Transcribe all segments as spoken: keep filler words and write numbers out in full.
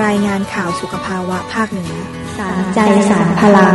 รายงานข่าวสุขภาวะภาคเหนือสารใจสารพลัง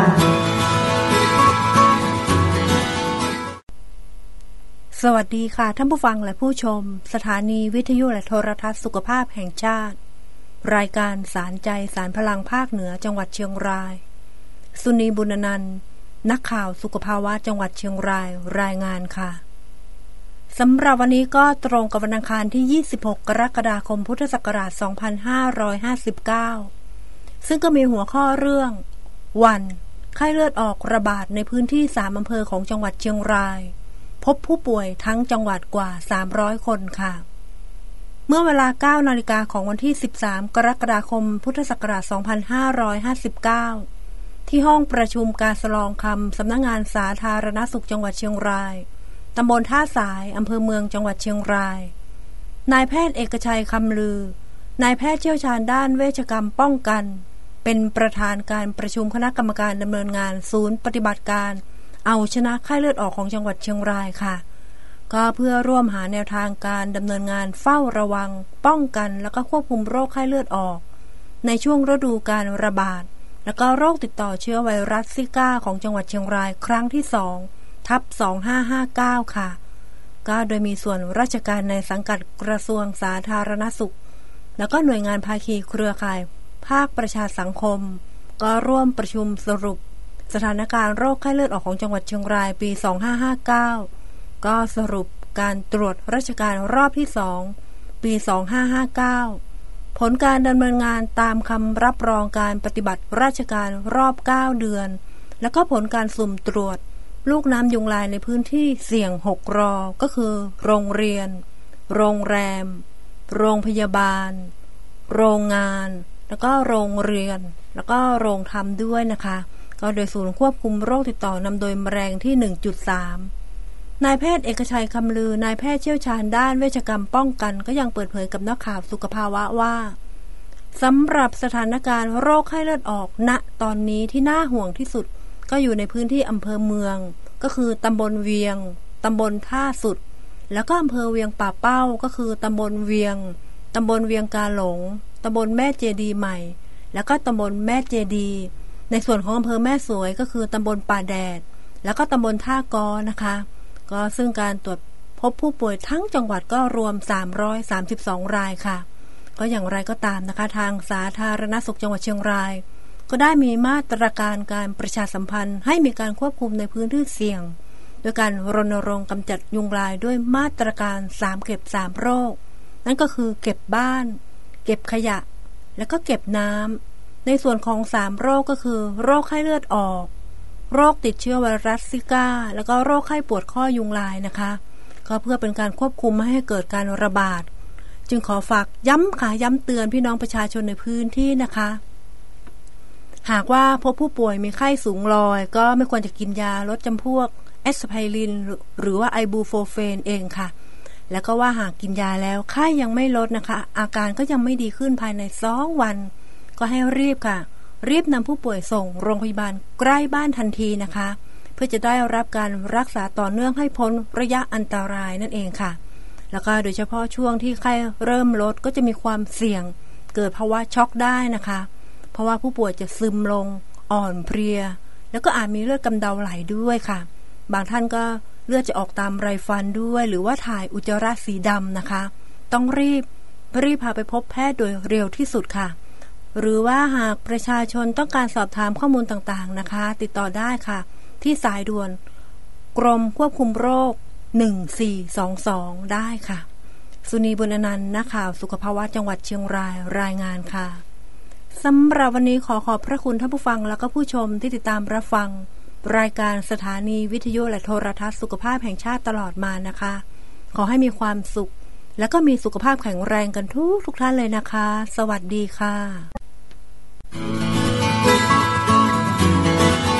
สวัสดีค่ะท่านผู้ฟังและผู้ชมสถานีวิทยุและโทรทัศน์สุขภาพแห่งชาติรายการสารใจสารพลังภาคเหนือจังหวัดเชียงรายสุนีบุญนันท์นักข่าวสุขภาวะจังหวัดเชียงรายรายงานค่ะสำหรับวันนี้ก็ตรงกับวันอังคารที่ยี่สิบหกกรกฎาคมพุทธศักราชสองพันห้าร้อยห้าสิบเก้าซึ่งก็มีหัวข้อเรื่องวันไข้เลือดออกระบาดในพื้นที่สามอำเภอของจังหวัดเชียงรายพบผู้ป่วยทั้งจังหวัดกว่าสามร้อยคนค่ะเมื่อเวลา เก้านาฬิกาของวันที่สิบสามกรกฎาคมพุทธศักราชสองพันห้าร้อยห้าสิบเก้าที่ห้องประชุมการสลองคำสำนักงานสาธารณสุขจังหวัดเชียงรายตำบลท่าสายอำเภอเมืองจังหวัดเชียงรายนายแพทย์เอกชัยคำลือนายแพทย์เชี่ยวชาญด้านเวชกรรมป้องกันเป็นประธานการประชุมคณะกรรมการดำเนินงานศูนย์ปฏิบัติการเอาชนะไข้เลือดออกของจังหวัดเชียงรายค่ะก็เพื่อร่วมหาแนวทางการดำเนินงานเฝ้าระวังป้องกันแล้วก็ควบคุมโรคไข้เลือดออกในช่วงฤดูการระบาดแล้วก็โรคติดต่อเชื้อไวรัสซิก้าของจังหวัดเชียงรายครั้งที่สองทับสองพันห้าร้อยห้าสิบเก้าค่ะก็โดยมีส่วนราชการในสังกัดกระทรวงสาธารณสุขแล้วก็หน่วยงานภาคีเครือข่ายภาคประชาสังคมก็ร่วมประชุมสรุปสถานการณ์โรคไข้เลือดออกของจังหวัดเชียงรายปีสองพันห้าร้อยห้าสิบเก้าก็สรุปการตรวจราชการรอบที่สองปีสองพันห้าร้อยห้าสิบเก้าผลการดำเนินงานตามคำรับรองการปฏิบัติราชการรอบเก้าเดือนแล้วก็ผลการสุ่มตรวจลูกน้ำยุงลายในพื้นที่เสี่ยงหกรอก็คือโรงเรียนโรงแรมโรงพยาบาลโรงงานแล้วก็โรงเรียนแล้วก็โรงทำด้วยนะคะก็โดยศูนย์ควบคุมโรคติดต่อนำโดยแมลงที่ หนึ่งจุดสาม นายแพทย์เอกชัยคำลือนายแพทย์เชี่ยวชาญด้านเวชกรรมป้องกันก็ยังเปิดเผยกับนักข่าวสุขภาวะว่าสำหรับสถานการณ์โรคไข้เลือดออกณตอนนี้ที่น่าห่วงที่สุดก็อยู่ในพื้นที่อำเภอเมืองก็คือตำบลเวียงตำบลท่าสุดแล้วก็อำเภอเวียงป่าเป้าก็คือตำบลเวียงตำบลเวียงกาหลงตำบลแม่เจดีใหม่แล้วก็ตำบลแม่เจดีในส่วนของอำเภอแม่สวยก็คือตำบลป่าแดดแล้วก็ตำบลท่ากอนะคะก็ซึ่งการตรวจพบผู้ป่วยทั้งจังหวัดก็รวมสามร้อยสามสิบสองรายค่ะก็อย่างไรก็ตามนะคะทางสาธารณสุขจังหวัดเชียงรายก็ได้มีมาตรการการประชาสัมพันธ์ให้มีการควบคุมในพื้นที่เสี่ยงโดยการรณรงค์กำจัดยุงลายด้วยมาตรการสามเก็บสามโรคนั่นก็คือเก็บบ้านเก็บขยะแล้วก็เก็บน้ำในส่วนของสามโรคก็คือโรคไข้เลือดออกโรคติดเชื้อไวรัสซิก้าแล้วก็โรคไข้ปวดข้อยุงลายนะคะก็เพื่อเป็นการควบคุมไม่ให้เกิดการระบาดจึงขอฝากย้ำค่ะย้ำเตือนพี่น้องประชาชนในพื้นที่นะคะหากว่าพบผู้ป่วยมีไข้สูงลอยก็ไม่ควรจะกินยาลดจำพวกแอสไพรินหรือว่าไอบูโฟเฟนเองค่ะแล้วก็ว่าหากกินยาแล้วไข้ยังไม่ลดนะคะอาการก็ยังไม่ดีขึ้นภายในสองวันก็ให้รีบค่ะรีบนำผู้ป่วยส่งโรงพยาบาลใกล้บ้านทันทีนะคะเพื่อจะได้รับการรักษาต่อเนื่องให้พ้นระยะอันตรายนั่นเองค่ะแล้วก็โดยเฉพาะช่วงที่ไข้เริ่มลดก็จะมีความเสี่ยงเกิดภาวะช็อกได้นะคะเพราะว่าผู้ป่วยจะซึมลงอ่อนเพลียแล้วก็อาจมีเลือดกำเดาไหลด้วยค่ะบางท่านก็เลือดจะออกตามไรฟันด้วยหรือว่าถ่ายอุจจาระสีดำนะคะต้องรีบรีบพาไปพบแพทย์โดยเร็วที่สุดค่ะหรือว่าหากประชาชนต้องการสอบถามข้อมูลต่างๆนะคะติดต่อได้ค่ะที่สายด่วนกรมควบคุมโรคหนึ่งสี่สองสองได้ค่ะสุนีบุญอนันท์นักข่าวสุขภาวะจังหวัดเชียงรายรายงานค่ะสำหรับวันนี้ขอขอบพระคุณท่านผู้ฟังแล้วก็ผู้ชมที่ติดตามรับฟังรายการสถานีวิทยุและโทรทัศน์สุขภาพแห่งชาติตลอดมานะคะขอให้มีความสุขแล้วก็มีสุขภาพแข็งแรงกันทุกทุกท่านเลยนะคะสวัสดีค่ะ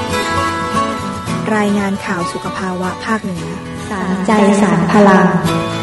รายงานข่าวสุขภาวะภาคเหนือสารใจสารพลัง